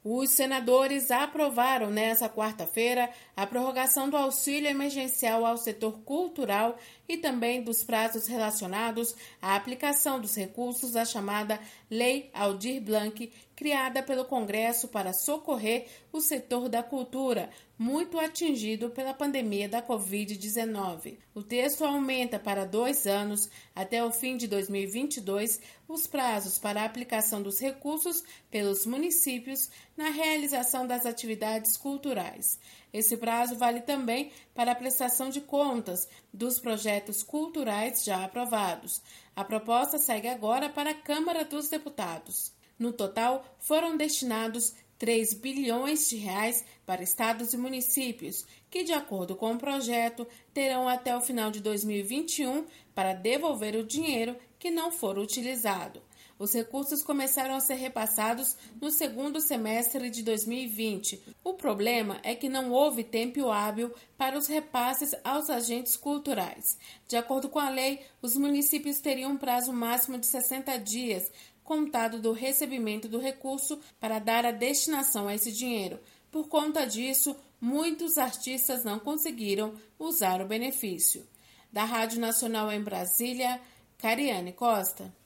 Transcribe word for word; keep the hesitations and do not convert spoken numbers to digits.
Os senadores aprovaram nesta quarta-feira a prorrogação do auxílio emergencial ao setor cultural e também dos prazos relacionados à aplicação dos recursos da chamada Lei Aldir Blanc, criada pelo Congresso para socorrer o setor da cultura, muito atingido pela pandemia da covid dezenove. O texto aumenta para dois anos, até o fim de dois mil e vinte e dois, os prazos para a aplicação dos recursos pelos municípios na realização das atividades culturais. Esse prazo vale também para a prestação de contas dos projetos culturais já aprovados. A proposta segue agora para a Câmara dos Deputados. No total, foram destinados três bilhões de reais para estados e municípios, que, de acordo com o projeto, terão até o final de dois mil e vinte e um para devolver o dinheiro que não for utilizado. Os recursos começaram a ser repassados no segundo semestre de dois mil e vinte. O problema é que não houve tempo hábil para os repasses aos agentes culturais. De acordo com a lei, os municípios teriam um prazo máximo de sessenta dias, contado do recebimento do recurso, para dar a destinação a esse dinheiro. Por conta disso, muitos artistas não conseguiram usar o benefício. Da Rádio Nacional em Brasília, Cariane Costa.